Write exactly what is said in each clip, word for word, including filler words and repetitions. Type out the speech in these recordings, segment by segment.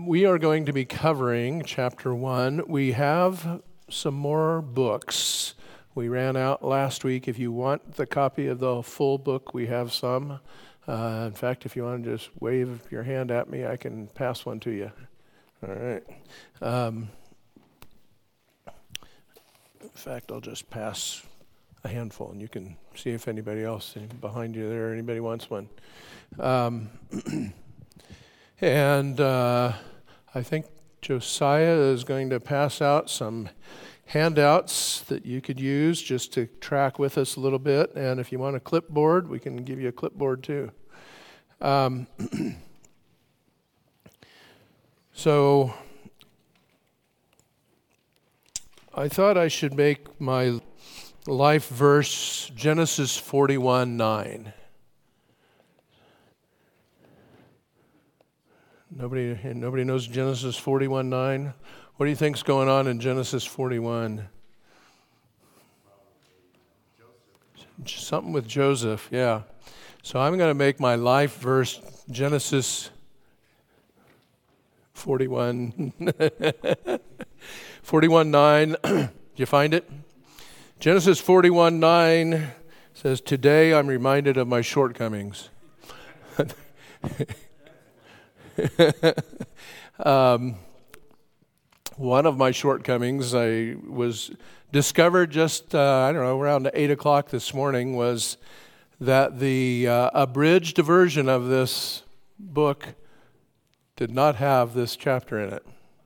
we are going to be covering chapter one. We have some more books. We ran out last week. If you want the copy of the full book, we have some. Uh, in fact, if you want to just wave your hand at me, I can pass one to you. All right. Um, in fact, I'll just pass a handful, and you can see if anybody else behind you there, anybody wants one. Um, and uh, I think Josiah is going to pass out some handouts that you could use just to track with us a little bit. And if you want a clipboard, we can give you a clipboard too. Um, so I thought I should make my life verse Genesis forty-one nine. Nobody, nobody knows Genesis forty-one nine? What do you think's going on in Genesis forty-one? Something with Joseph, yeah. So I'm going to make my life verse Genesis forty-one forty-one nine. Do you find it? Genesis forty-one nine says, "Today I'm reminded of my shortcomings." um, one of my shortcomings I was discovered just, uh, I don't know, around eight o'clock this morning was that the uh, abridged version of this book did not have this chapter in it.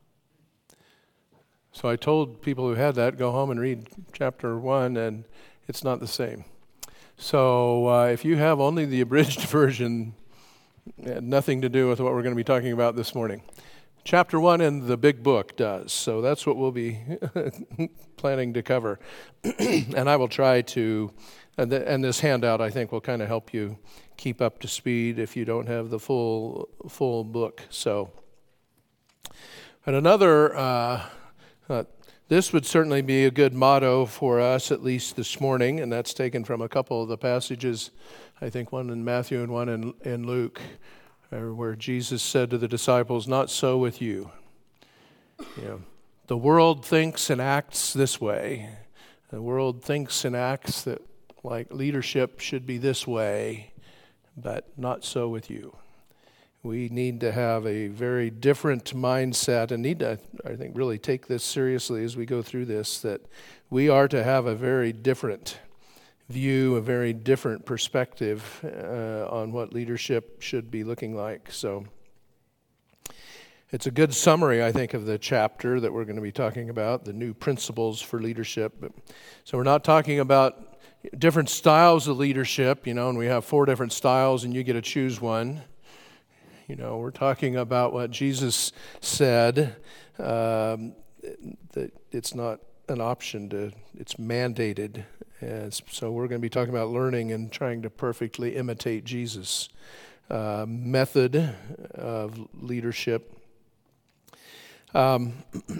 So I told people who had that, go home and read chapter one, and it's not the same. So uh, if you have only the abridged version, it had nothing to do with what we're going to be talking about this morning. Chapter one in the big book does, so that's what we'll be planning to cover. And I will try to, and, the, and this handout I think will kind of help you keep up to speed if you don't have the full full book. So, and another, uh, uh, this would certainly be a good motto for us, at least this morning, and that's taken from a couple of the passages, I think one in Matthew and one in, in Luke, where Jesus said to the disciples, "Not so with you. You know, the world thinks and acts this way. The world thinks and acts that like leadership should be this way, but not so with you." We need to have a very different mindset and need to, I think, really take this seriously as we go through this, that we are to have a very different view, a very different perspective uh, on what leadership should be looking like. So it's a good summary, I think, of the chapter that we're going to be talking about, the new principles for leadership. So we're not talking about different styles of leadership, you know, and we have four different styles and you get to choose one. You know, we're talking about what Jesus said, um, that it's not an option to, it's mandated. And so we're going to be talking about learning and trying to perfectly imitate Jesus' uh, method of leadership. Um,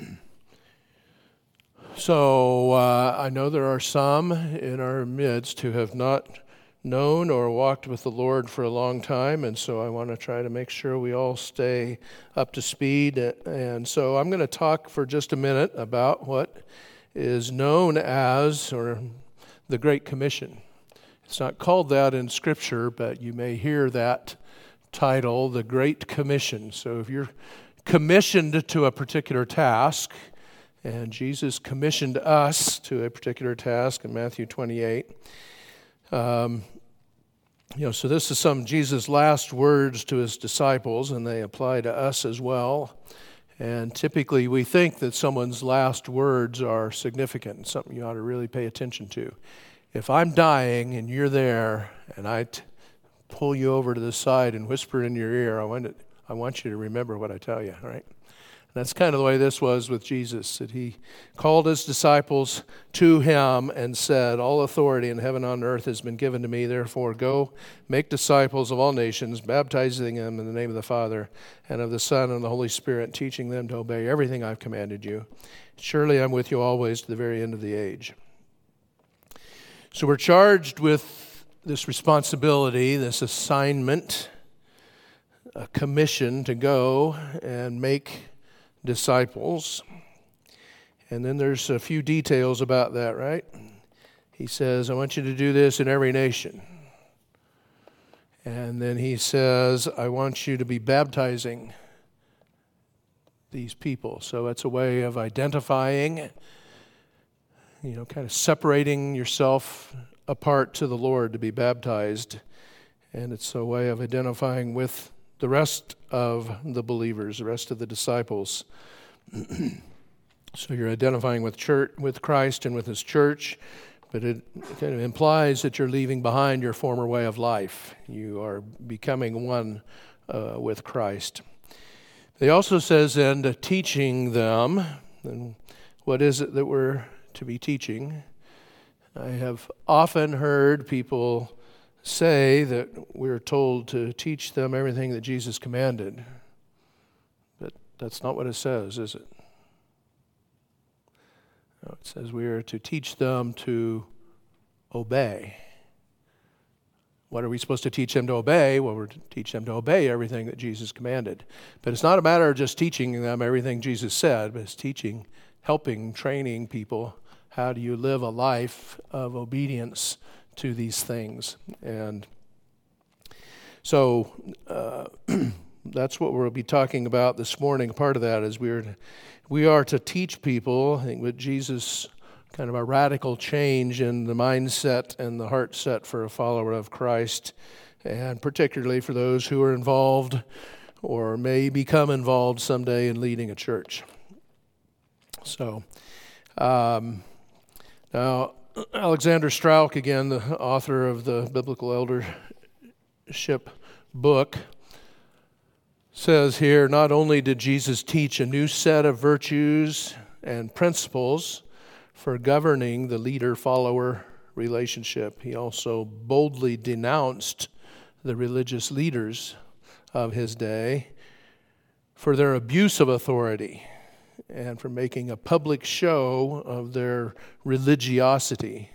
so uh, I know there are some in our midst who have not known or walked with the Lord for a long time, and so I want to try to make sure we all stay up to speed. And so I'm going to talk for just a minute about what is known as, or the Great Commission. It's not called that in Scripture, but you may hear that title, the Great Commission. So if you're commissioned to a particular task, and Jesus commissioned us to a particular task in Matthew twenty-eight, um, you know, so this is some Jesus' last words to his disciples, and they apply to us as well. And typically we think that someone's last words are significant, something you ought to really pay attention to. If I'm dying and you're there and I t- pull you over to the side and whisper in your ear, I want, to, I want you to remember what I tell you, all right? And that's kind of the way this was with Jesus, that he called his disciples to him and said, "All authority in heaven and on earth has been given to me, therefore go make disciples of all nations, baptizing them in the name of the Father and of the Son and the Holy Spirit, teaching them to obey everything I've commanded you. Surely I'm with you always to the very end of the age." So we're charged with this responsibility, this assignment a commission to go and make disciples. And then there's a few details about that, right? He says, I want you to do this in every nation. And then he says, I want you to be baptizing these people. So it's a way of identifying, you know, kind of separating yourself apart to the Lord to be baptized. And it's a way of identifying with the rest of the believers, the rest of the disciples. So you're identifying with church, with Christ and with his church, but it kind of implies that you're leaving behind your former way of life. You are becoming one uh, with Christ. He also says then to teaching them, and what is it that we're to be teaching? I have often heard people say that we're told to teach them everything that Jesus commanded, but that's not what it says, is it? No, it says we are to teach them to obey. What are we supposed to teach them to obey? Well, we're to teach them to obey everything that Jesus commanded. But it's not a matter of just teaching them everything Jesus said, but it's teaching, helping, training people. How do you live a life of obedience to these things? And so uh, that's what we'll be talking about this morning. Part of that is we are to, we are to teach people, I think with Jesus, kind of a radical change in the mindset and the heart set for a follower of Christ, and particularly for those who are involved or may become involved someday in leading a church. So, um, now, Alexander Strauch, again, the author of the Biblical Eldership book, says here, not only did Jesus teach a new set of virtues and principles for governing the leader-follower relationship, he also boldly denounced the religious leaders of his day for their abuse of authority and for making a public show of their religiosity.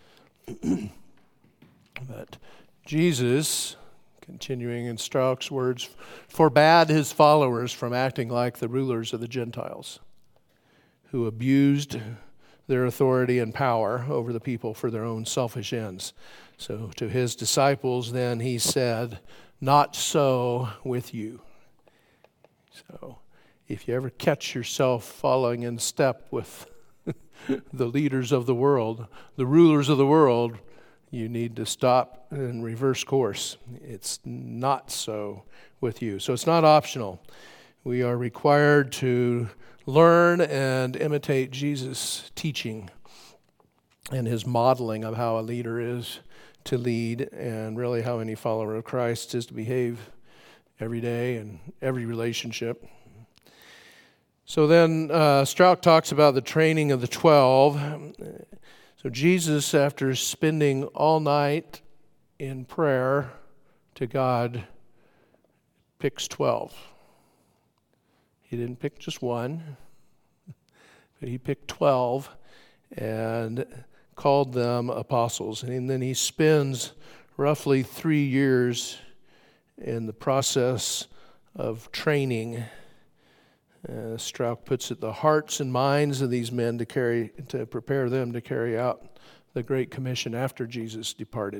But Jesus, continuing in Strauch's words, forbade his followers from acting like the rulers of the Gentiles, who abused their authority and power over the people for their own selfish ends. So to his disciples then he said, not so with you. So if you ever catch yourself following in step with the leaders of the world, the rulers of the world, you need to stop and reverse course. It's not so with you. So it's not optional. We are required to learn and imitate Jesus' teaching and his modeling of how a leader is to lead, and really how any follower of Christ is to behave every day and every relationship. So then uh, Strauch talks about the training of the twelve. So Jesus, after spending all night in prayer to God, picks twelve. He didn't pick just one, but he picked twelve and called them apostles. And then he spends roughly three years in the process of training. Uh, Strauch puts it, the hearts and minds of these men to carry, to prepare them to carry out the Great Commission after Jesus departed.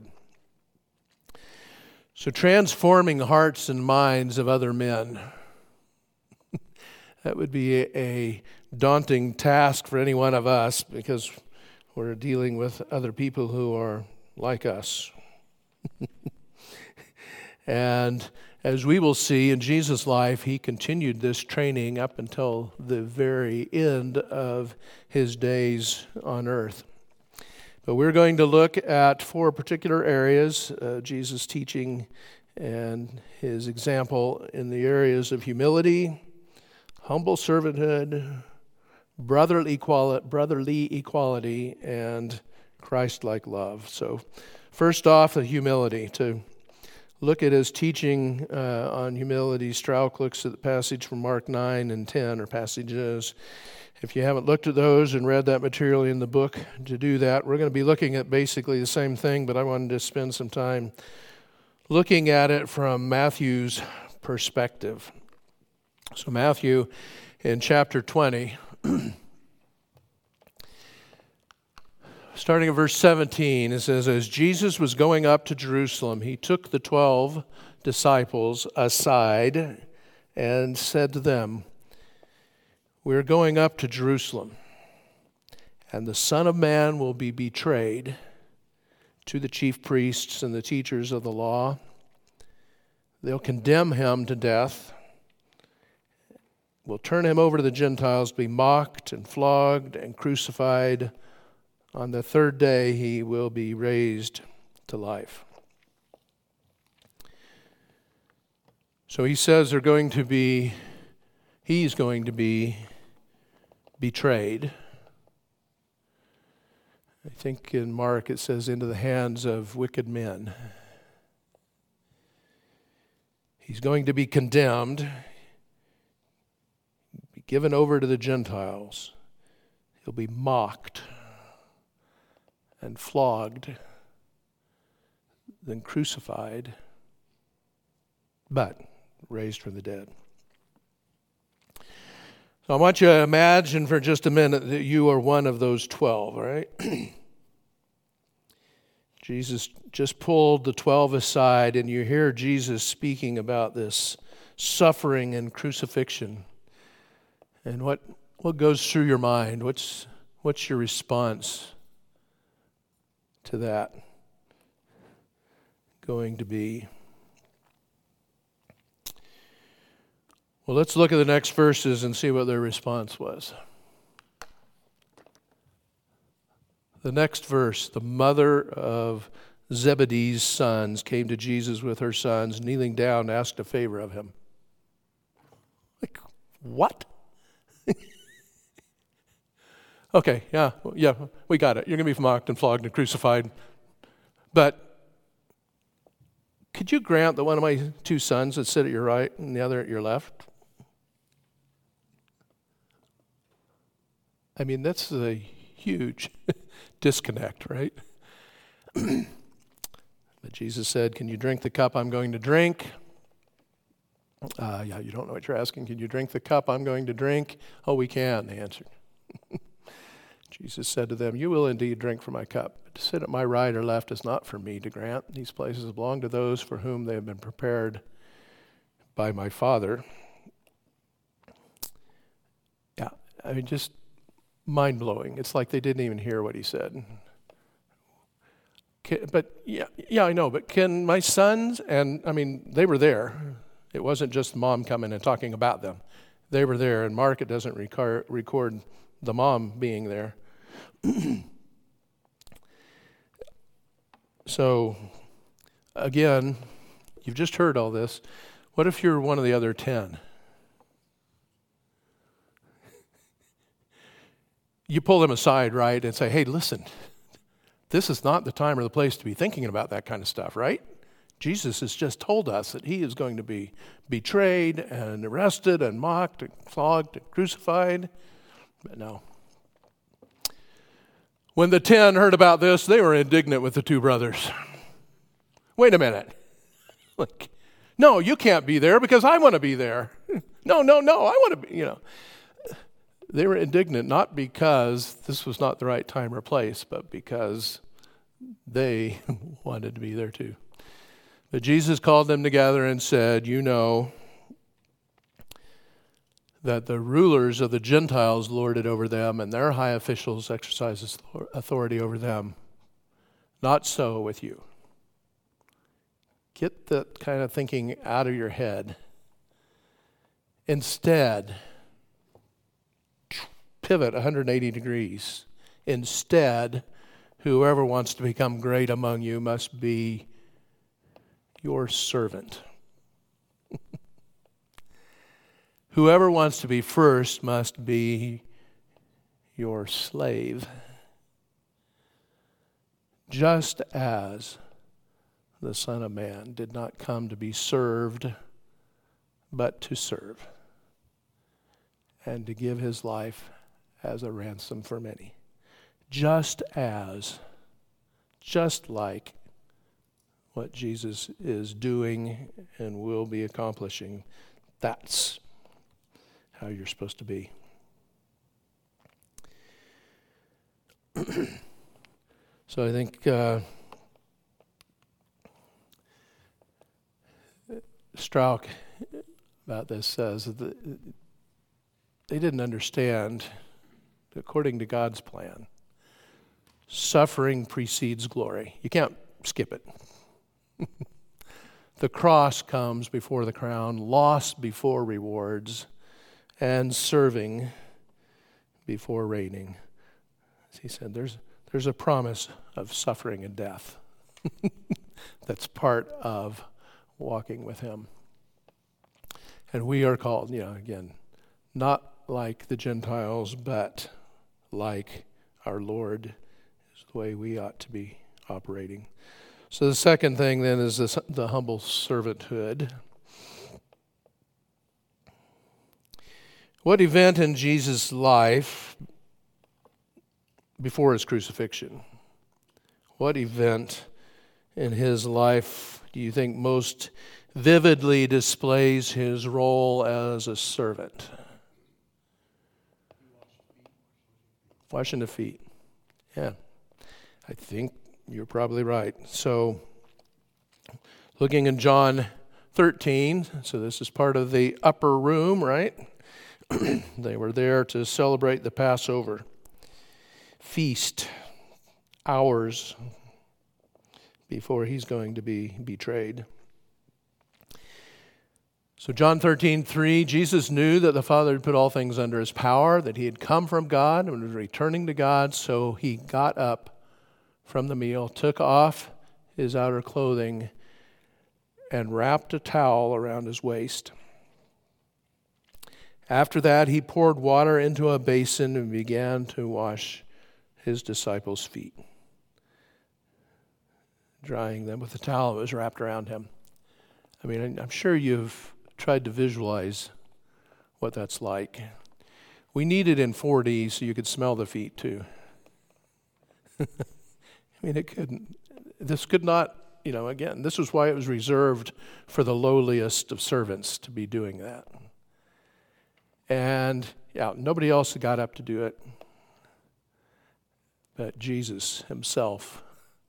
So transforming the hearts and minds of other men, that would be a, a daunting task for any one of us, because we're dealing with other people who are like us. And as we will see in Jesus' life, he continued this training up until the very end of his days on earth. But we're going to look at four particular areas, uh, Jesus' teaching and his example in the areas of humility, humble servanthood, brotherly equality, brotherly equality, and Christ-like love. So first off, the humility. To look at his teaching uh, on humility, Strauch looks at the passage from Mark nine and ten, or passages. If you haven't looked at those and read that material in the book, to do that, we're going to be looking at basically the same thing, but I wanted to spend some time looking at it from Matthew's perspective. So Matthew in chapter twenty, starting at verse seventeen, it says, as Jesus was going up to Jerusalem, he took the twelve disciples aside and said to them, we're going up to Jerusalem, and the Son of Man will be betrayed to the chief priests and the teachers of the law. They'll condemn him to death. Will turn him over to the Gentiles, be mocked and flogged and crucified. On the third day, he will be raised to life. So he says they're going to be, he's going to be betrayed. I think in Mark it says into the hands of wicked men. He's going to be condemned, be given over to the Gentiles. He'll be mocked and flogged, then crucified, but raised from the dead. So I want you to imagine for just a minute that you are one of those twelve, all right? Jesus just pulled the twelve aside, and you hear Jesus speaking about this suffering and crucifixion. And what what goes through your mind? What's what's your response to that going to be? Well, let's look at the next verses and see what their response was. The next verse, the mother of Zebedee's sons came to Jesus with her sons, kneeling down, asked a favor of him. Like, what? Okay, yeah, yeah, we got it. You're going to be mocked and flogged and crucified. But could you grant that one of my two sons would sit at your right and the other at your left? I mean, that's a huge disconnect, right? But Jesus said, can you drink the cup I'm going to drink? Uh, yeah, you don't know what you're asking. Can you drink the cup I'm going to drink? Oh, we can, they answered. Jesus said to them, you will indeed drink from my cup, but to sit at my right or left is not for me to grant. These places belong to those for whom they have been prepared by my Father. Yeah, I mean, just mind-blowing. It's like they didn't even hear what he said. Can, but yeah, yeah, I know, but can my sons, and I mean, they were there. It wasn't just mom coming and talking about them. They were there, and Mark, it doesn't record, record the mom being there. So, again, you've just heard all this. What if you're one of the other ten? You pull them aside, right, and say, hey, listen, this is not the time or the place to be thinking about that kind of stuff, right? Jesus has just told us that he is going to be betrayed and arrested and mocked and flogged and crucified. But no. When the ten heard about this, they were indignant with the two brothers. Wait a minute. Like, no, you can't be there because I want to be there. No, no, no, I want to be, you know. They were indignant not because this was not the right time or place, but because they wanted to be there too. But Jesus called them together and said, you know that the rulers of the Gentiles lord it over them, and their high officials exercise authority over them. Not so with you. Get that kind of thinking out of your head. Instead, pivot one hundred eighty degrees. Instead, whoever wants to become great among you must be your servant. Whoever wants to be first must be your slave. Just as the Son of Man did not come to be served, but to serve, and to give his life as a ransom for many. Just as, just like what Jesus is doing and will be accomplishing. That's how you're supposed to be. So I think uh, Strauch about this says that they didn't understand, according to God's plan, suffering precedes glory. You can't skip it. The cross comes before the crown, loss before rewards, and serving before reigning. As he said, there's there's a promise of suffering and death that's part of walking with him. And we are called, you know, again, not like the Gentiles, but like our Lord is the way we ought to be operating. So the second thing then is this, the humble servanthood. What event in Jesus' life before his crucifixion, what event in his life do you think most vividly displays his role as a servant? Washing the feet. Yeah, I think you're probably right. So, looking in John thirteen, so this is part of the upper room, right? They were there to celebrate the Passover feast, hours before he's going to be betrayed. So John thirteen three, Jesus knew that the Father had put all things under his power, that he had come from God and was returning to God, so he got up from the meal, took off his outer clothing, and wrapped a towel around his waist. After that, he poured water into a basin and began to wash his disciples' feet, drying them with the towel that was wrapped around him. I mean, I'm sure you've tried to visualize what that's like. We need it in four D so you could smell the feet too. I mean, it couldn't. This could not, you know, again, this was why it was reserved for the lowliest of servants to be doing that. And, yeah, nobody else got up to do it but Jesus himself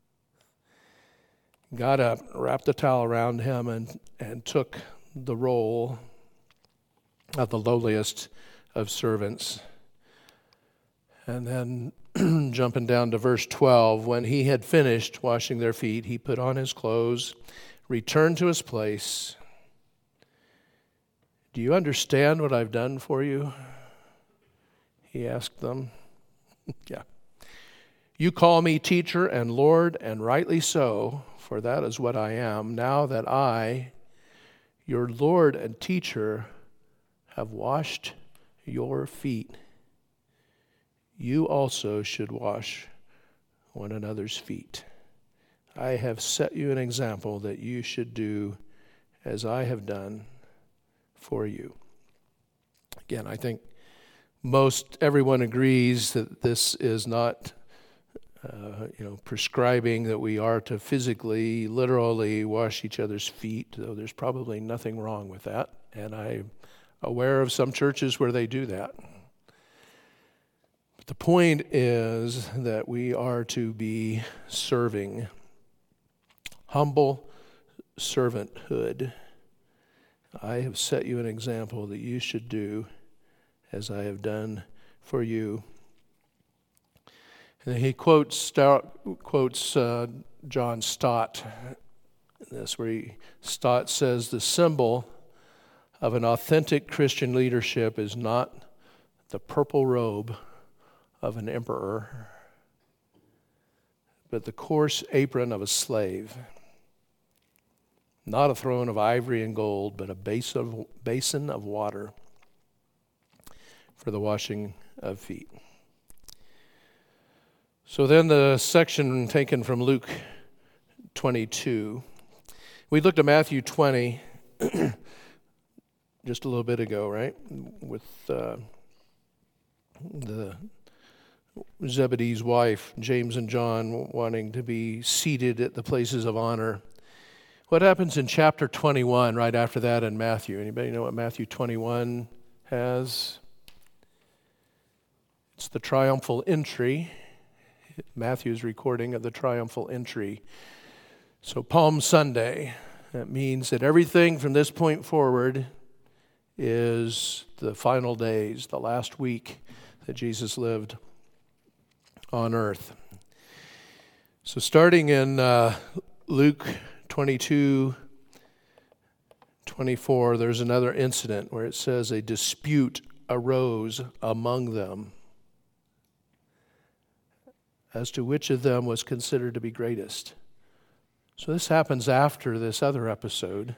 got up, wrapped the towel around him, and, and took the role of the lowliest of servants. And then jumping down to verse twelve, when he had finished washing their feet, he put on his clothes, returned to his place. Do you understand what I've done for you? He asked them. Yeah. You call me teacher and Lord, and rightly so, for that is what I am. Now that I, your Lord and teacher, have washed your feet, you also should wash one another's feet. I have set you an example that you should do as I have done for you. Again, I think most everyone agrees that this is not Uh, you know, prescribing that we are to physically, literally wash each other's feet, though there's probably nothing wrong with that. And I'm aware of some churches where they do that. But the point is that we are to be serving, humble servanthood. I have set you an example that you should do as I have done for you. And he quotes quotes uh, John Stott in this, where he, Stott says, the symbol of an authentic Christian leadership is not the purple robe of an emperor, but the coarse apron of a slave. Not a throne of ivory and gold, but a basin of, basin of water for the washing of feet. So then the section taken from Luke twenty-two. We looked at Matthew twenty just a little bit ago, right? With uh, the Zebedee's wife, James and John, wanting to be seated at the places of honor. What happens in chapter twenty-one right after that in Matthew? Anybody know what Matthew twenty-one has? It's the triumphal entry. Matthew's recording of the triumphal entry. So Palm Sunday, that means that everything from this point forward is the final days, the last week that Jesus lived on earth. So starting in uh, Luke twenty-two, twenty-four, there's another incident where it says a dispute arose among them as to which of them was considered to be greatest. So this happens after this other episode.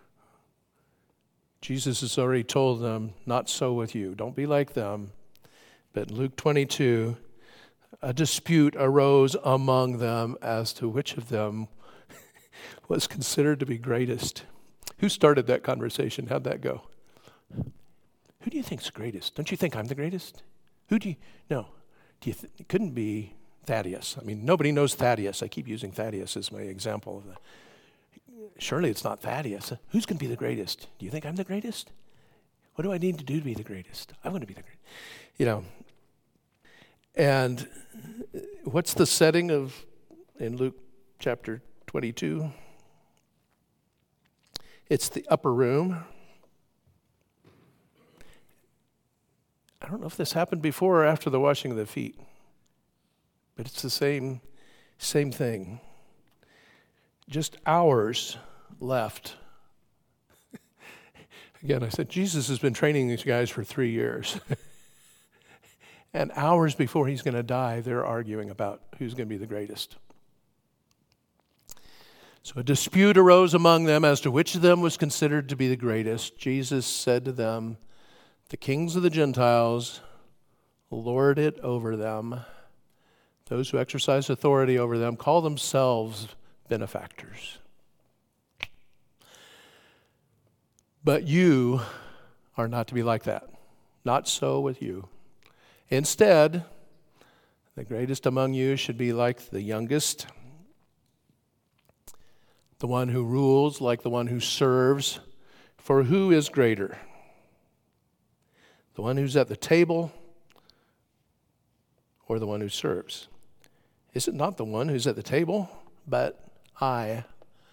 Jesus has already told them, not so with you. Don't be like them. But in Luke twenty-two, a dispute arose among them as to which of them was considered to be greatest. Who started that conversation? How'd that go? Who do you think's greatest? Don't you think I'm the greatest? Who do you, no. Do you th- it couldn't be Thaddeus. I mean, nobody knows Thaddeus. I keep using Thaddeus as my example of the, surely it's not Thaddeus. Who's going to be the greatest? Do you think I'm the greatest? What do I need to do to be the greatest? I want to be the greatest. You know, and what's the setting of, in Luke chapter twenty-two? It's the upper room. I don't know if this happened before or after the washing of the feet, but it's the same, same thing. Just hours left. Again, I said, Jesus has been training these guys for three years. And hours before he's going to die, they're arguing about who's going to be the greatest. So a dispute arose among them as to which of them was considered to be the greatest. Jesus said to them, the kings of the Gentiles lord it over them. Those who exercise authority over them call themselves benefactors. But you are not to be like that. Not so with you. Instead, the greatest among you should be like the youngest, the one who rules like the one who serves. For who is greater? The one who's at the table or the one who serves? Is it not the one who's at the table? But I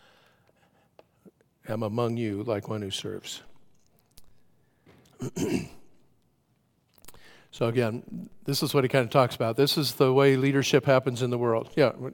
am among you like one who serves. So again, this is what he kind of talks about. This is the way leadership happens in the world. Yeah. Uh, this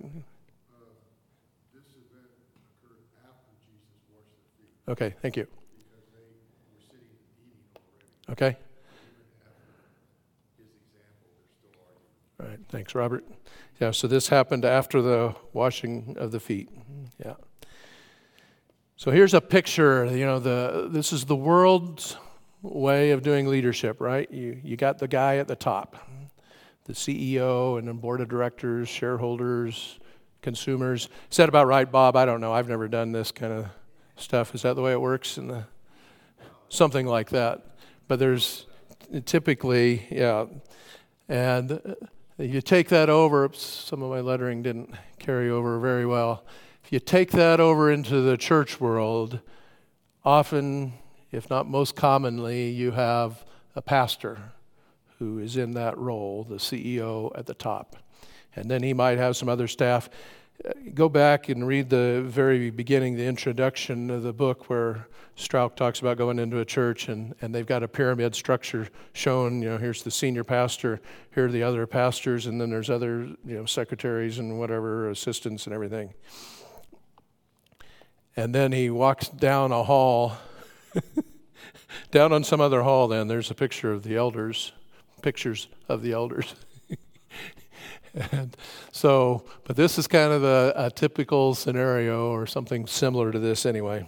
event occurred after Jesus washed their feet. Okay, thank you. Because they were sitting and eating already. Okay. Even after his example, they're still arguing. All right, thanks, Robert. Yeah, so this happened after the washing of the feet. Yeah. So here's a picture, you know, the this is the world's way of doing leadership, right? You you got the guy at the top, the C E O and then board of directors, shareholders, consumers. Is that about right, Bob? I don't know. I've never done this kind of stuff. Is that the way it works? In the something like that. But there's typically, yeah. And you take that over, some of my lettering didn't carry over very well. If you take that over into the church world, often, if not most commonly, you have a pastor who is in that role, the C E O at the top. And then he might have some other staff. Go back and read the very beginning, the introduction of the book where Strauch talks about going into a church and, and they've got a pyramid structure shown, you know, here's the senior pastor, here are the other pastors, and then there's other, you know, secretaries and whatever, assistants and everything. And then he walks down a hall, down on some other hall then, there's a picture of the elders, pictures of the elders. And so, but this is kind of a, a typical scenario or something similar to this anyway.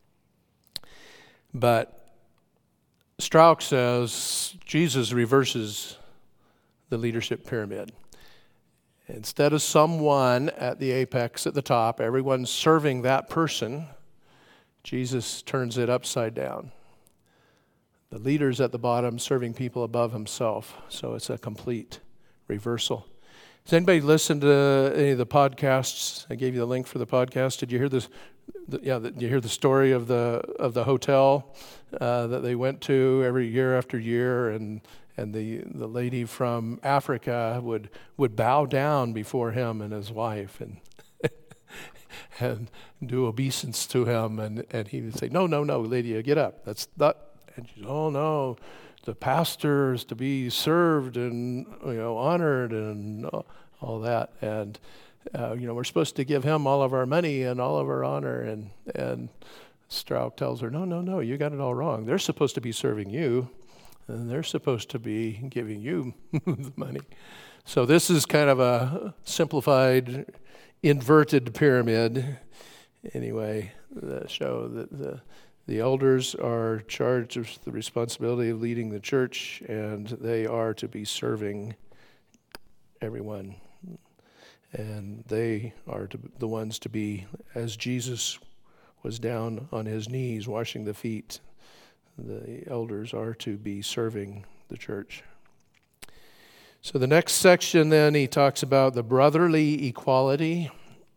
But Strauch says Jesus reverses the leadership pyramid. Instead of someone at the apex at the top, everyone serving that person, Jesus turns it upside down. The leader's at the bottom serving people above himself. So it's a complete reversal. Has anybody listened to any of the podcasts? I gave you the link for the podcast. Did you hear this the, yeah, the, you hear the story of the of the hotel uh, that they went to every year after year, and and the the lady from Africa would would bow down before him and his wife and and do obeisance to him, and and he would say, no, no, no, Lydia, get up. That's not. And she said, oh no, the pastor is to be served and, you know, honored and all that, and uh, you know, we're supposed to give him all of our money and all of our honor, and and Strauch tells her, no, no, no, you got it all wrong. They're supposed to be serving you, and they're supposed to be giving you the money. So this is kind of a simplified, inverted pyramid. Anyway, the show that the the elders are charged with the responsibility of leading the church, and they are to be serving everyone. And they are to, the ones to be, as Jesus was down on his knees washing the feet, the elders are to be serving the church. So the next section then, he talks about the brotherly equality.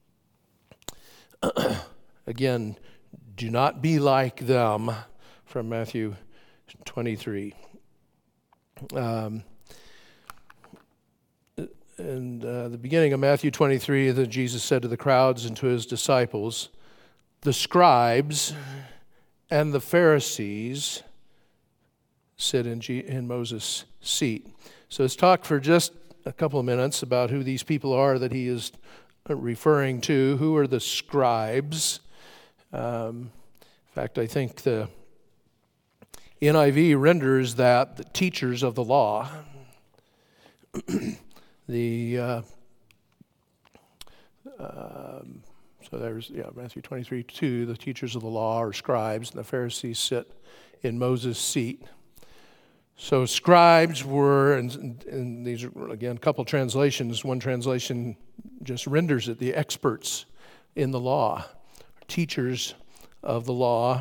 Again, do not be like them, from Matthew twenty-three. Um, and uh, the beginning of Matthew twenty-three, that Jesus said to the crowds and to his disciples, the scribes and the Pharisees sit in, G- in Moses' seat. So let's talk for just a couple of minutes about who these people are that he is referring to. Who are the scribes? Um, in fact, I think the N I V renders that the teachers of the law. the uh, um, so there's yeah Matthew twenty-three two. The teachers of the law are scribes, and the Pharisees sit in Moses' seat. So scribes were, and, and these are again a couple translations. One translation just renders it the experts in the law, teachers of the law.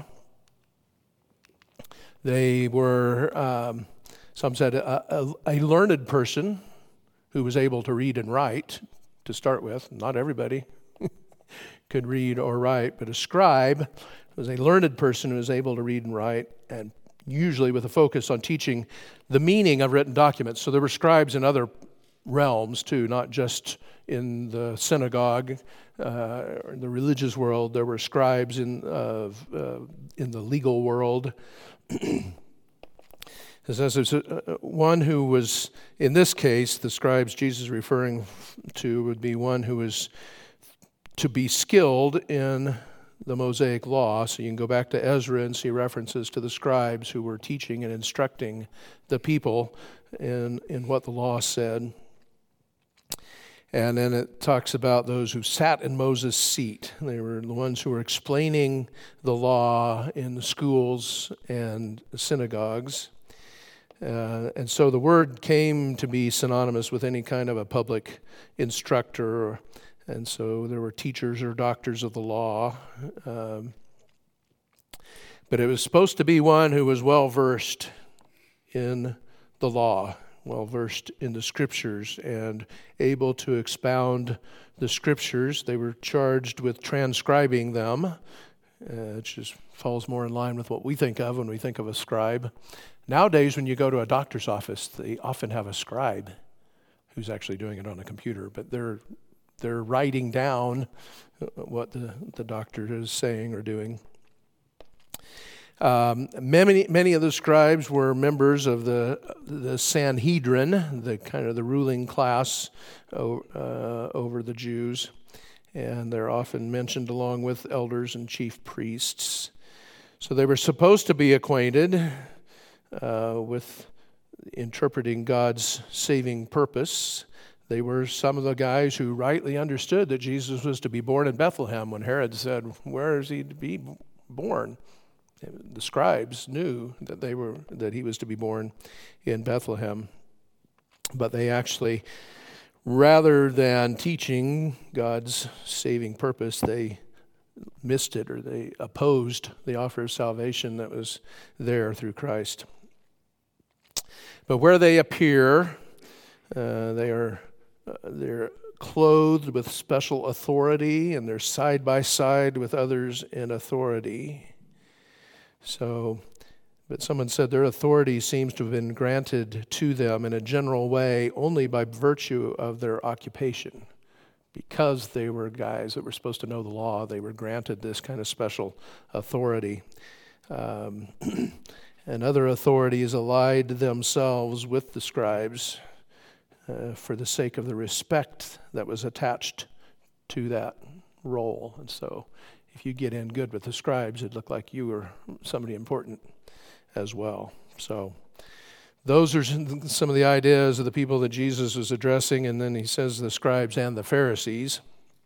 They were, um, some said, a, a, a learned person who was able to read and write, to start with. Not everybody could read or write, but a scribe was a learned person who was able to read and write, and usually with a focus on teaching the meaning of written documents. So there were scribes in other realms too, not just in the synagogue, uh, or in the religious world. There were scribes in uh, uh, in the legal world. It says there's a, one who was, in this case, the scribes Jesus is referring to would be one who was to be skilled in the Mosaic law. So you can go back to Ezra and see references to the scribes who were teaching and instructing the people in, in what the law said. And then it talks about those who sat in Moses' seat. They were the ones who were explaining the law in the schools and the synagogues. Uh, and so the word came to be synonymous with any kind of a public instructor. And so there were teachers or doctors of the law. Um, but it was supposed to be one who was well-versed in the law, well-versed in the scriptures, and able to expound the scriptures. They were charged with transcribing them, uh, which just falls more in line with what we think of when we think of a scribe. Nowadays, when you go to a doctor's office, they often have a scribe who's actually doing it on a computer, but they're they're writing down what the, the doctor is saying or doing. Um, many many of the scribes were members of the the Sanhedrin, the kind of the ruling class uh, over the Jews, and they're often mentioned along with elders and chief priests. So they were supposed to be acquainted uh, with interpreting God's saving purpose. They were some of the guys who rightly understood that Jesus was to be born in Bethlehem when Herod said, "Where is he to be born?" The scribes knew that they were that he was to be born in Bethlehem, but they actually, rather than teaching God's saving purpose, they missed it, or they opposed the offer of salvation that was there through Christ. But where they appear, uh, they are uh, they're clothed with special authority, and they're side by side with others in authority. So, but someone said their authority seems to have been granted to them in a general way only by virtue of their occupation. Because they were guys that were supposed to know the law, they were granted this kind of special authority. Um, and other authorities allied themselves with the scribes uh, for the sake of the respect that was attached to that role. And so if you get in good with the scribes, it looked like you were somebody important as well. So those are some of the ideas of the people that Jesus was addressing, and then he says the scribes and the Pharisees.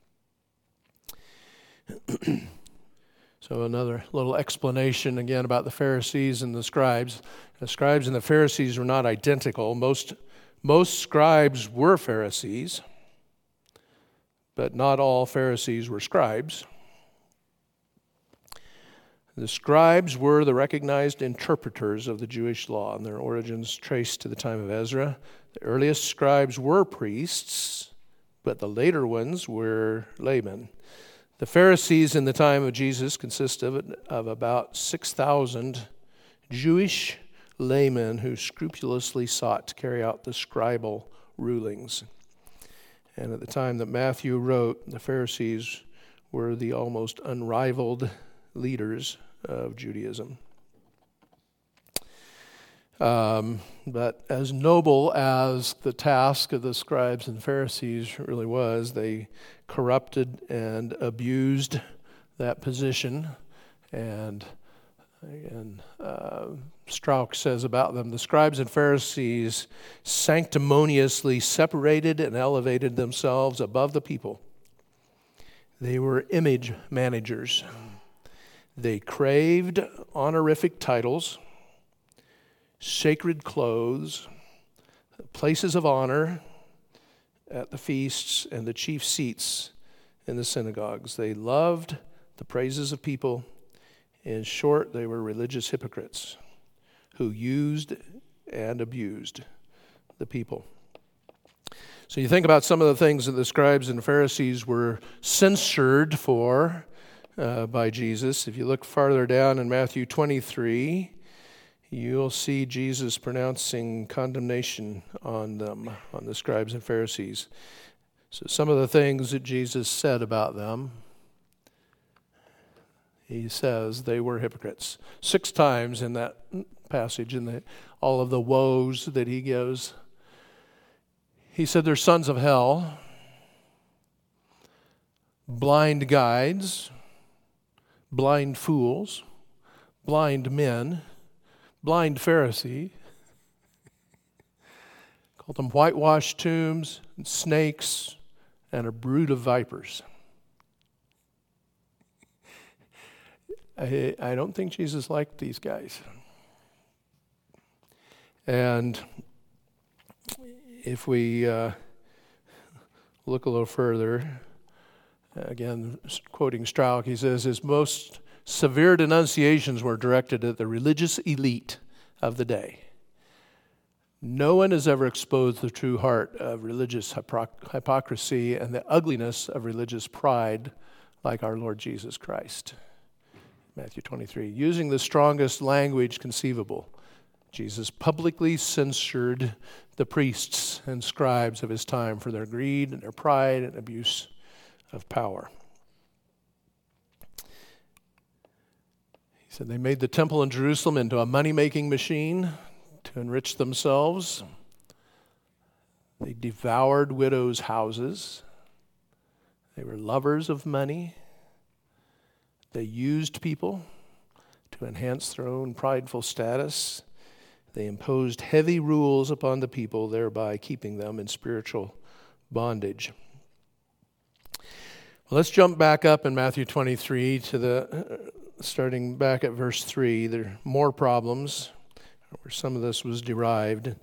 So another little explanation again about the Pharisees and the scribes. The scribes and the Pharisees were not identical. Most, most scribes were Pharisees, but not all Pharisees were scribes. The scribes were the recognized interpreters of the Jewish law, and their origins traced to the time of Ezra. The earliest scribes were priests, but the later ones were laymen. The Pharisees in the time of Jesus consist of, of about six thousand Jewish laymen who scrupulously sought to carry out the scribal rulings. And at the time that Matthew wrote, the Pharisees were the almost unrivaled leaders of Judaism. Um, but as noble as the task of the scribes and Pharisees really was, they corrupted and abused that position. And again, uh, Strauch says about them, the scribes and Pharisees sanctimoniously separated and elevated themselves above the people. They were image managers. They craved honorific titles, sacred clothes, places of honor at the feasts, and the chief seats in the synagogues. They loved the praises of people. In short, they were religious hypocrites who used and abused the people. So you think about some of the things that the scribes and Pharisees were censured for Uh, by Jesus. If you look farther down in Matthew twenty-three, you'll see Jesus pronouncing condemnation on them, on the scribes and Pharisees. So some of the things that Jesus said about them, he says they were hypocrites. Six times in that passage, in the, all of the woes that he gives, he said they're sons of hell, blind guides, blind fools, blind men, blind Pharisee. Called them whitewashed tombs, and snakes, and a brood of vipers. I, I don't think Jesus liked these guys. And if we uh, look a little further, again, quoting Strauch, he says, his most severe denunciations were directed at the religious elite of the day. No one has ever exposed the true heart of religious hypocr- hypocrisy and the ugliness of religious pride like our Lord Jesus Christ. Matthew twenty-three, using the strongest language conceivable, Jesus publicly censured the priests and scribes of his time for their greed and their pride and abuse of power. He said they made the temple in Jerusalem into a money-making machine to enrich themselves. They devoured widows' houses. They were lovers of money. They used people to enhance their own prideful status. They imposed heavy rules upon the people, thereby keeping them in spiritual bondage. Well, let's jump back up in Matthew twenty-three to the, uh, starting back at verse three. There are more problems where some of this was derived.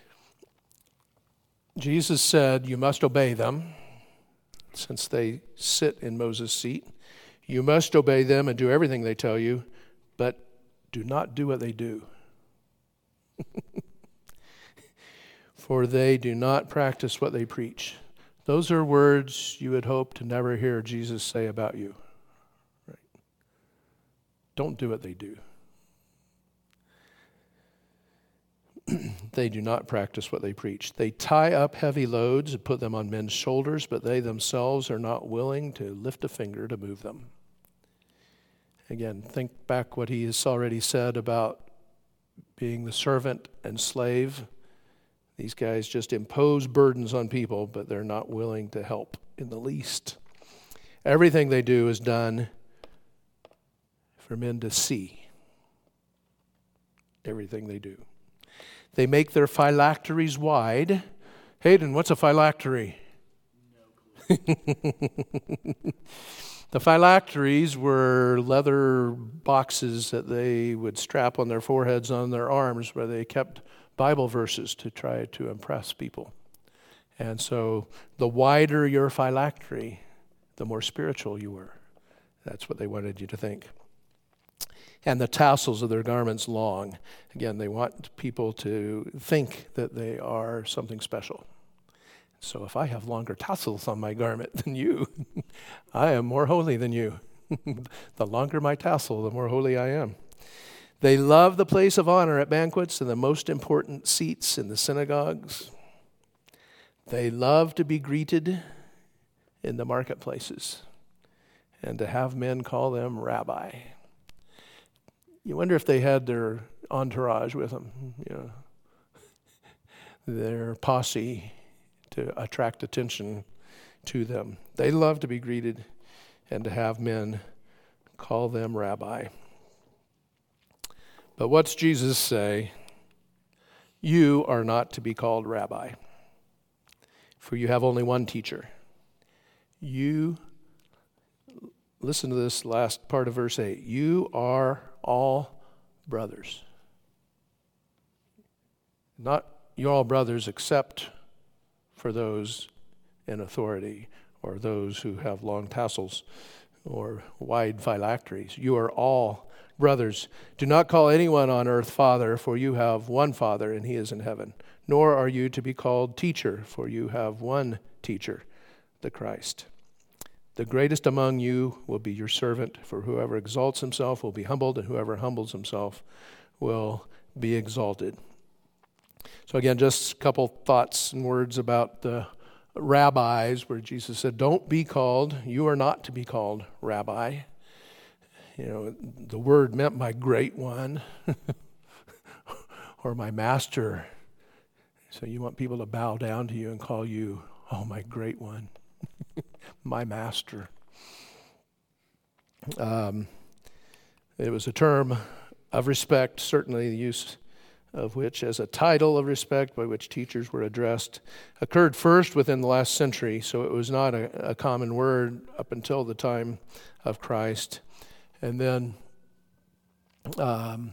Jesus said, you must obey them, since they sit in Moses' seat. You must obey them and do everything they tell you, but do not do what they do. For they do not practice what they preach. Those are words you would hope to never hear Jesus say about you. Right? Don't do what they do. They do not practice what they preach. They tie up heavy loads and put them on men's shoulders, but they themselves are not willing to lift a finger to move them. Again, think back what he has already said about being the servant and slave. These guys just impose burdens on people, but they're not willing to help in the least. Everything they do is done for men to see. Everything they do. They make their phylacteries wide. Hayden, what's a phylactery? No clue. The phylacteries were leather boxes that they would strap on their foreheads, on their arms, where they kept Bible verses to try to impress people. And so the wider your phylactery, the more spiritual you were. That's what they wanted you to think. And the tassels of their garments long. Again, they want people to think that they are something special. So if I have longer tassels on my garment than you, I am more holy than you. The longer my tassel, the more holy I am. They love the place of honor at banquets and the most important seats in the synagogues. They love to be greeted in the marketplaces and to have men call them rabbi. You wonder if they had their entourage with them, you know, their posse to attract attention to them. They love to be greeted and to have men call them rabbi. But what's Jesus say? You are not to be called rabbi, for you have only one teacher. You, listen to this last part of verse eight. You are all brothers. Not you're all brothers except for those in authority or those who have long tassels or wide phylacteries. You are all brothers. Do not call anyone on earth father, for you have one Father, and he is in heaven. Nor are you to be called teacher, for you have one teacher, the Christ. The greatest among you will be your servant, for whoever exalts himself will be humbled, and whoever humbles himself will be exalted. So again, just a couple thoughts and words about the rabbis, where Jesus said, don't be called, you are not to be called rabbi. You know, the word meant my great one or my master. So you want people to bow down to you and call you, oh, my great one. My master. Um, it was a term of respect, certainly the use of which as a title of respect by which teachers were addressed, occurred first within the last century, so it was not a, a common word up until the time of Christ. And then, um,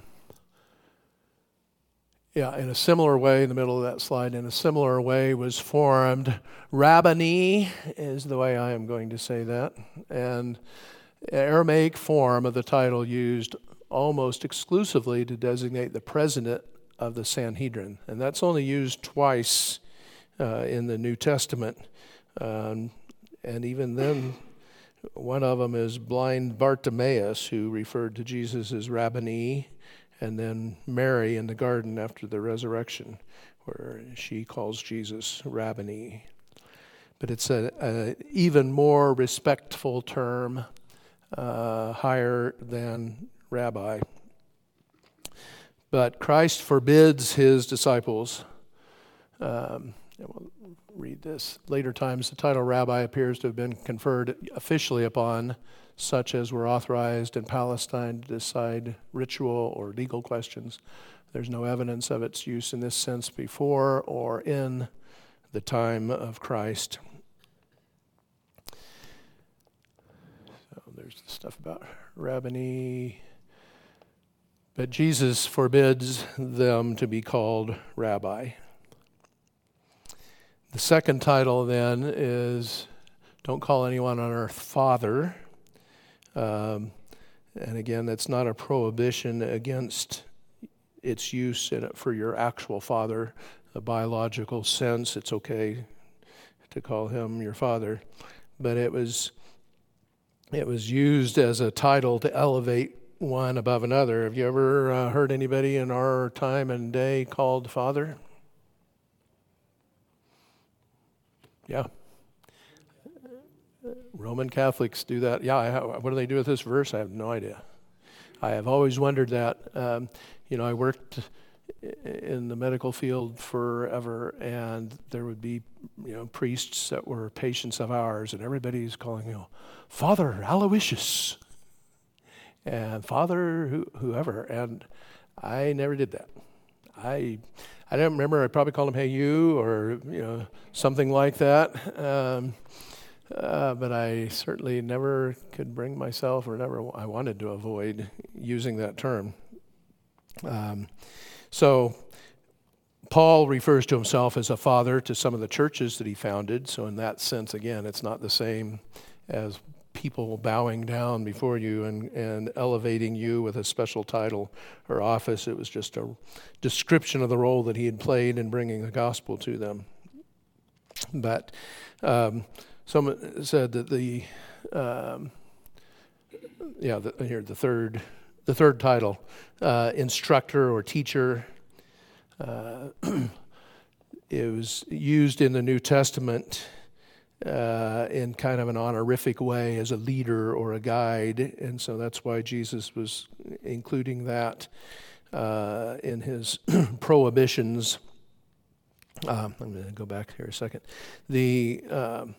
yeah, in a similar way, in the middle of that slide, in a similar way was formed rabboni, is the way I am going to say that, and Aramaic form of the title used almost exclusively to designate the president of the Sanhedrin. And that's only used twice uh, in the New Testament. Um, and even then, one of them is blind Bartimaeus, who referred to Jesus as Rabboni, and then Mary in the garden after the resurrection, where she calls Jesus Rabboni. But it's an even more respectful term, uh, higher than rabbi. But Christ forbids his disciples, um, we'll read this, later times the title rabbi appears to have been conferred officially upon such as were authorized in Palestine to decide ritual or legal questions. There's no evidence of its use in this sense before or in the time of Christ. So there's the stuff about rabboni. But Jesus forbids them to be called rabbi. The second title then is, don't call anyone on earth father. Um, and again, that's not a prohibition against its use in it for your actual father, the biological sense. It's okay to call him your father, but it was it was used as a title to elevate one above another. Have you ever uh, heard anybody in our time and day called father? Yeah. Roman Catholics do that. Yeah, I have, what do they do with this verse? I have no idea. I have always wondered that. Um, you know, I worked in the medical field forever, and there would be, you know, priests that were patients of ours, and everybody's calling, you know, Father Aloysius, and Father who, whoever, and I never did that. I I don't remember. I probably called him Hey You, or you know, something like that. Um, Uh, but I certainly never could bring myself, or never I wanted to avoid using that term. Um, so Paul refers to himself as a father to some of the churches that he founded. So in that sense, again, it's not the same as people bowing down before you and, and elevating you with a special title or office. It was just a description of the role that he had played in bringing the gospel to them. But um, someone said that the, um, yeah, the, here the third, the third title, uh, instructor or teacher, uh, it was used in the New Testament uh, in kind of an honorific way as a leader or a guide, and so that's why Jesus was including that uh, in his prohibitions. Um, I'm going to go back here a second. The um,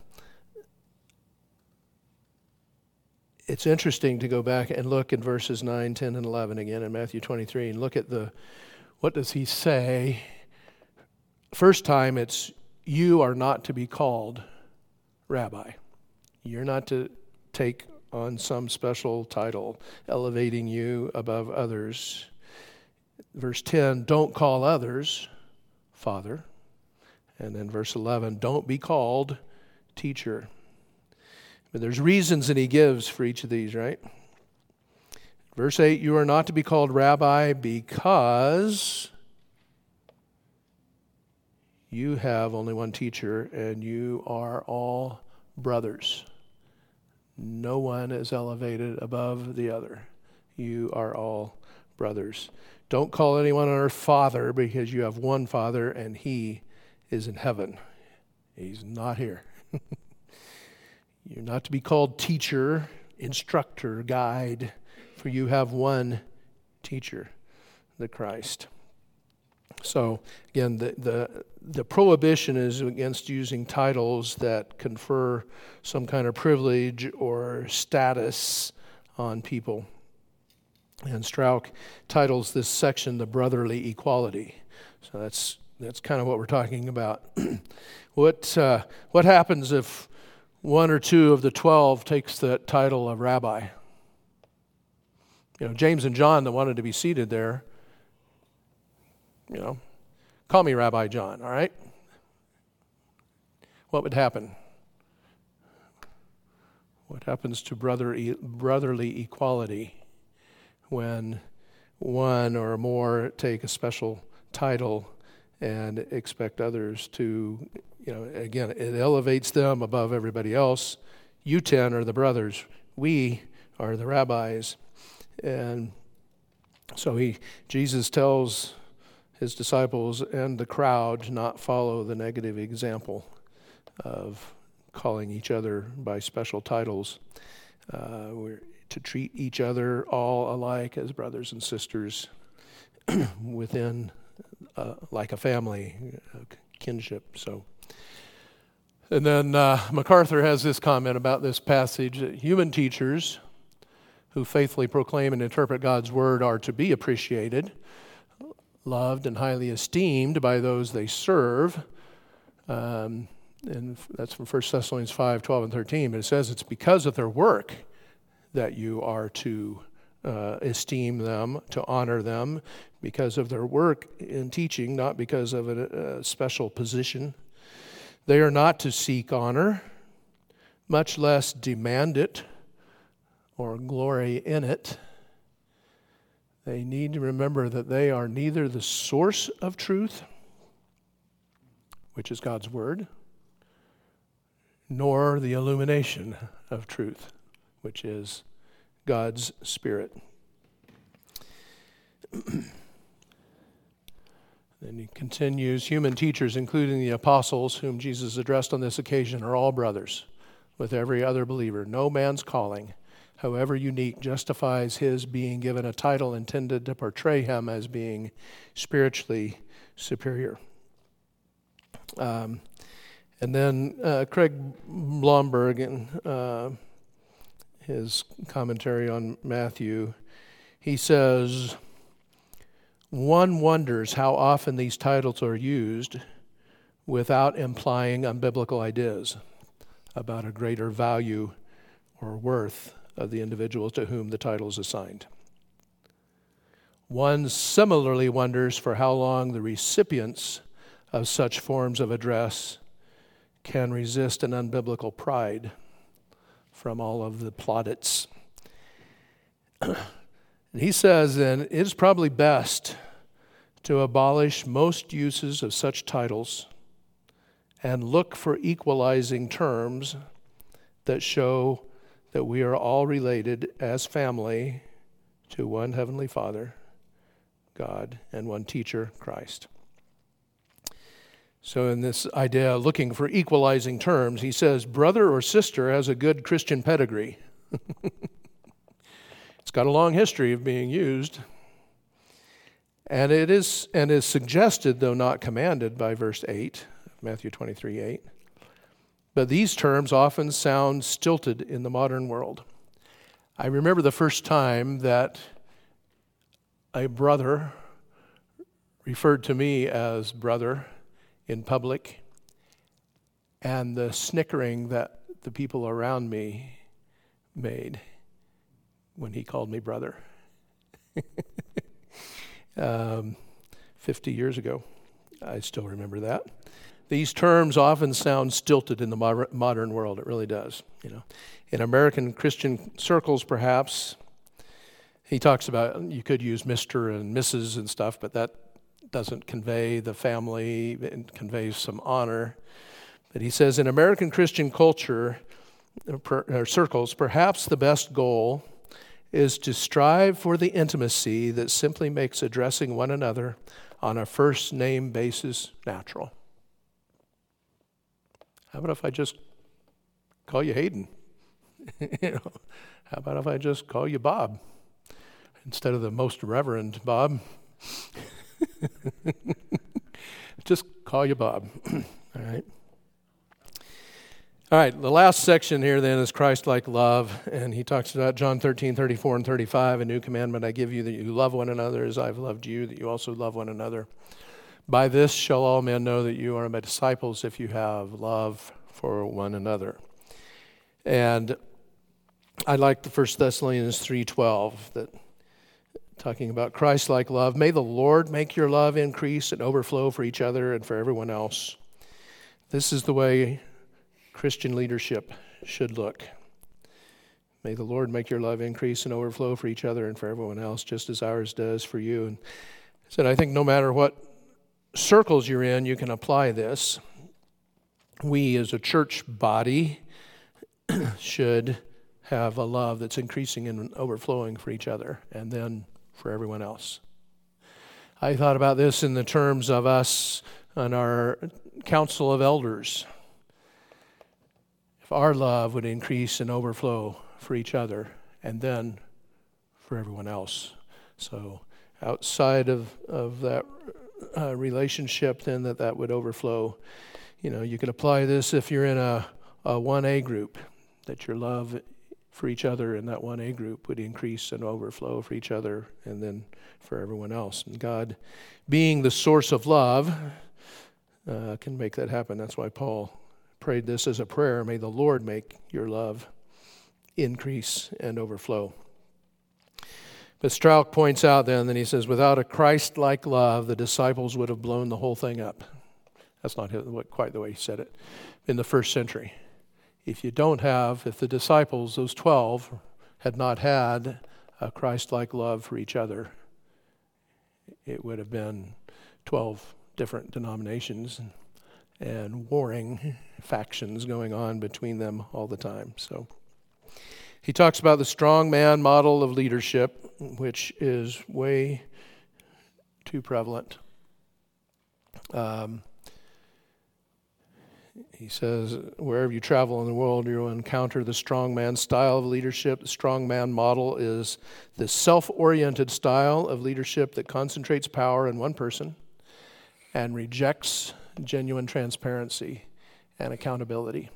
It's interesting to go back and look in verses nine, ten, and eleven again in Matthew twenty-three and look at the, what does he say? First time it's, you are not to be called rabbi. You're not to take on some special title elevating you above others. Verse ten, don't call others father. And then verse eleven, don't be called teacher. But there's reasons that he gives for each of these, right? Verse eight, you are not to be called rabbi because you have only one teacher and you are all brothers. No one is elevated above the other. You are all brothers. Don't call anyone on earth father because you have one Father and he is in heaven. He's not here. You're not to be called teacher, instructor, guide, for you have one teacher, the Christ. So again, the, the, the prohibition is against using titles that confer some kind of privilege or status on people. And Strauch titles this section the brotherly equality. So that's that's kind of what we're talking about. what uh, what happens if one or two of the twelve takes the title of rabbi? You know, James and John that wanted to be seated there, you know, call me Rabbi John, all right? What would happen? What happens to brother, brotherly equality when one or more take a special title and expect others to, you know, again, it elevates them above everybody else. You ten are the brothers. We are the rabbis. And so he, Jesus tells his disciples and the crowd to not follow the negative example of calling each other by special titles. Uh, we're to treat each other all alike as brothers and sisters within, uh, like a family, uh, kinship. So, and then uh, MacArthur has this comment about this passage: that human teachers who faithfully proclaim and interpret God's word are to be appreciated, loved, and highly esteemed by those they serve. Um, and that's from First Thessalonians five, twelve, and thirteen. But it says it's because of their work that you are to uh, esteem them, to honor them, because of their work in teaching, not because of a, a special position. They are not to seek honor, much less demand it or glory in it. They need to remember that they are neither the source of truth, which is God's word, nor the illumination of truth, which is God's Spirit. Then he continues, human teachers, including the apostles whom Jesus addressed on this occasion, are all brothers with every other believer. No man's calling, however unique, justifies his being given a title intended to portray him as being spiritually superior. Um, and then uh, Craig Blomberg, in uh, his commentary on Matthew, he says, one wonders how often these titles are used without implying unbiblical ideas about a greater value or worth of the individuals to whom the title is assigned. One similarly wonders for how long the recipients of such forms of address can resist an unbiblical pride from all of the plaudits. And he says then, it is probably best to abolish most uses of such titles and look for equalizing terms that show that we are all related as family to one Heavenly Father, God, and one teacher, Christ. So in this idea of looking for equalizing terms, he says, brother or sister has a good Christian pedigree. It's got a long history of being used. And it is and is suggested, though not commanded, by verse eight, Matthew twenty-three eight. But these terms often sound stilted in the modern world. I remember the first time that a brother referred to me as brother in public, and the snickering that the people around me made when he called me brother. um, fifty years ago, I still remember that. These terms often sound stilted in the mo- modern world. It really does. You know, in American Christian circles, perhaps, he talks about you could use Mister and Missus and stuff, but that doesn't convey the family. It conveys some honor. But he says in American Christian culture per, or circles, perhaps the best goal is to strive for the intimacy that simply makes addressing one another on a first name basis natural. How about if I just call you Hayden? you know, how about if I just call you Bob instead of the most reverend Bob? Just call you Bob. All right. All right, the last section here then is Christ-like love, and he talks about John thirteen, thirty-four, and thirty-five, a new commandment I give you, that you love one another as I've loved you, that you also love one another. By this shall all men know that you are my disciples, if you have love for one another. And I like the First Thessalonians three twelve, that talking about Christ-like love. May the Lord make your love increase and overflow for each other and for everyone else. This is the way Christian leadership should look. May the Lord make your love increase and overflow for each other and for everyone else, just as ours does for you. And I said, I think no matter what circles you're in, you can apply this. We as a church body should have a love that's increasing and overflowing for each other and then for everyone else. I thought about this in the terms of us and our council of elders. If our love would increase and overflow for each other and then for everyone else. So outside of, of that uh, relationship, then that that would overflow. You know, you could apply this if you're in a, a one A group, that your love for each other in that one A group would increase and overflow for each other and then for everyone else. And God, being the source of love, uh, can make that happen. That's why Paul prayed this as a prayer. May the Lord make your love increase and overflow. But Strauch points out then, then he says, without a Christ-like love, the disciples would have blown the whole thing up. That's not quite the way he said it in the first century. If you don't have, if the disciples, those twelve, had not had a Christ-like love for each other, it would have been twelve different denominations, and, and warring factions going on between them all the time. So he talks about the strong man model of leadership, which is way too prevalent. Um, he says, wherever you travel in the world, you'll encounter the strongman style of leadership. The strongman model is the self-oriented style of leadership that concentrates power in one person and rejects genuine transparency and accountability.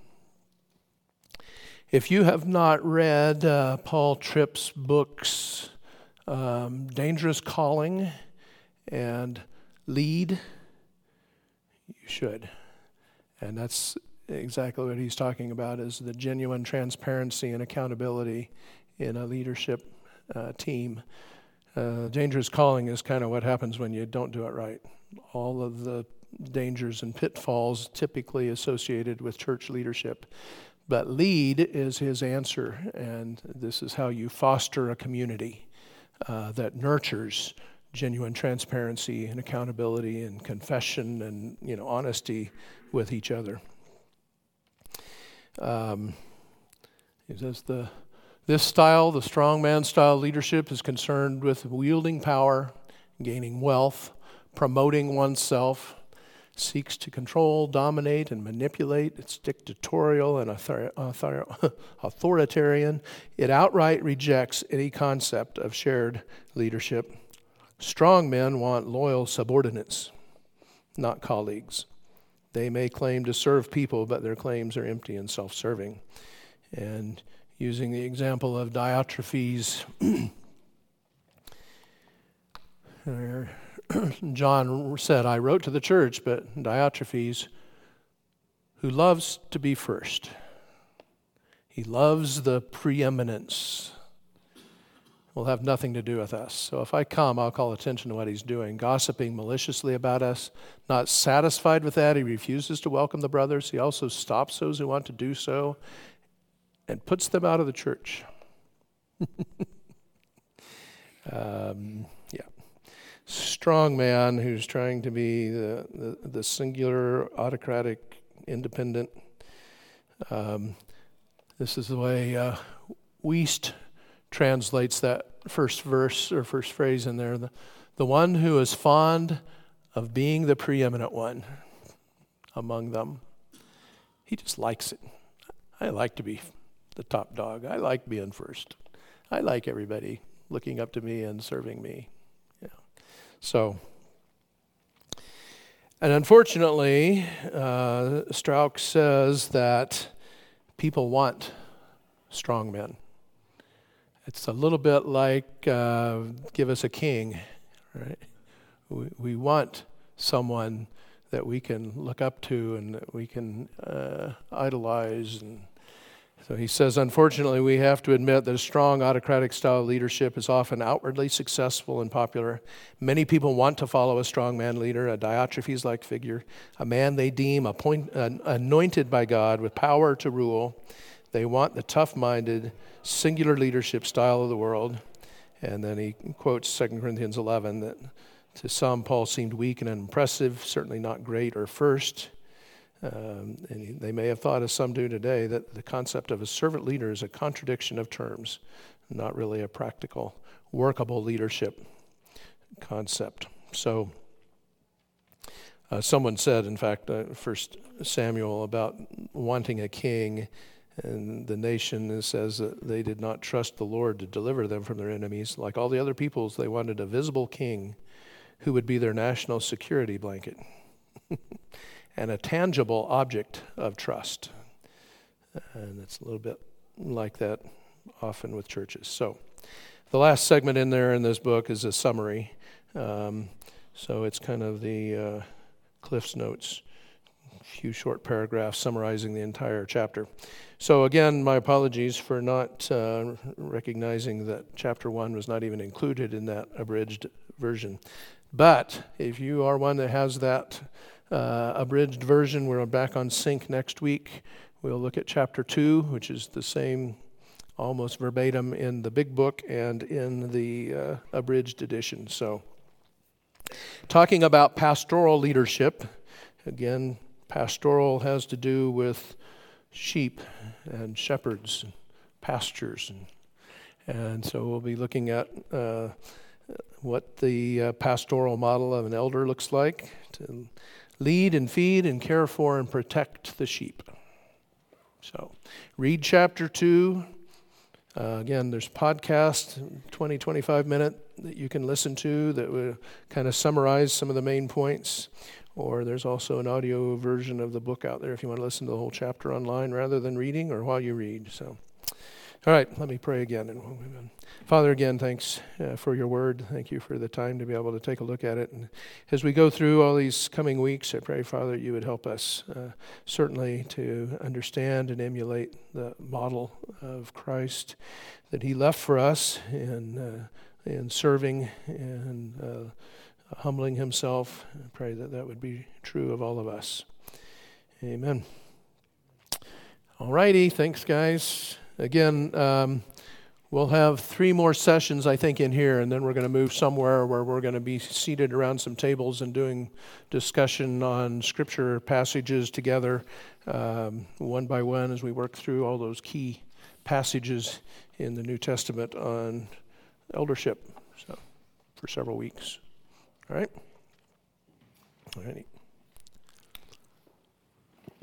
If you have not read uh, Paul Tripp's books, um, Dangerous Calling and Lead, you should. And that's exactly what he's talking about, is the genuine transparency and accountability in a leadership uh, team. Uh, dangerous calling is kind of what happens when you don't do it right. All of the dangers and pitfalls typically associated with church leadership. But lead is his answer, and this is how you foster a community uh, that nurtures genuine transparency and accountability and confession and, you know, honesty with each other. Um, he says the this style, the strongman style leadership, is concerned with wielding power, gaining wealth, promoting oneself, seeks to control, dominate, and manipulate. It's dictatorial and author- author- authoritarian. It outright rejects any concept of shared leadership. Strong men want loyal subordinates, not colleagues. They may claim to serve people, but their claims are empty and self-serving. And using the example of Diotrephes, John said, I wrote to the church, but Diotrephes, who loves to be first, he loves the preeminence, will have nothing to do with us. So if I come, I'll call attention to what he's doing, gossiping maliciously about us. Not satisfied with that, he refuses to welcome the brothers. He also stops those who want to do so and puts them out of the church. um, yeah. Strong man who's trying to be the, the, the singular, autocratic, independent. Um, this is the way uh, Wuest translates that first verse or first phrase in there. The, the one who is fond of being the preeminent one among them. He just likes it. I like to be the top dog. I like being first. I like everybody looking up to me and serving me. Yeah. So, and unfortunately, uh, Strauch says that people want strong men. It's a little bit like uh, give us a king, right? We, we want someone that we can look up to and that we can uh, idolize. And so he says, unfortunately, we have to admit that a strong autocratic style of leadership is often outwardly successful and popular. Many people want to follow a strongman leader, a Diotrephes-like figure, a man they deem appoint, uh, anointed by God with power to rule. They want the tough-minded, singular leadership style of the world. And then he quotes Second Corinthians eleven that to some Paul seemed weak and unimpressive, certainly not great or first. Um, and he, they may have thought, as some do today, that the concept of a servant leader is a contradiction of terms, not really a practical, workable leadership concept. So uh, someone said, in fact, uh, First Samuel, about wanting a king. And the nation says that they did not trust the Lord to deliver them from their enemies. Like all the other peoples, they wanted a visible king who would be their national security blanket and a tangible object of trust. And it's a little bit like that often with churches. So the last segment in there in this book is a summary. Um, so it's kind of the uh, Cliff's Notes, a few short paragraphs summarizing the entire chapter. So again, my apologies for not uh, recognizing that chapter one was not even included in that abridged version. But if you are one that has that uh, abridged version, we're back on sync next week. We'll look at chapter two, which is the same almost verbatim in the big book and in the uh, abridged edition. So talking about pastoral leadership, again, pastoral has to do with sheep and shepherds and pastures. And, and so we'll be looking at uh, what the uh, pastoral model of an elder looks like, to lead and feed and care for and protect the sheep. So read chapter two. Uh, again, there's podcast, twenty, twenty-five minute that you can listen to that will kind of summarize some of the main points. Or there's also an audio version of the book out there if you want to listen to the whole chapter online rather than reading or while you read. So, all right, let me pray again. And we'll move on. Father, again, thanks uh, for your word. Thank you for the time to be able to take a look at it. And as we go through all these coming weeks, I pray, Father, you would help us uh, certainly to understand and emulate the model of Christ that he left for us in, uh, in serving and uh, humbling himself. I pray that that would be true of all of us. Amen. All righty. Thanks, guys. Again, um, we'll have three more sessions, I think, in here, and then we're going to move somewhere where we're going to be seated around some tables and doing discussion on scripture passages together, um, one by one, as we work through all those key passages in the New Testament on eldership. So, for several weeks. All right? All righty.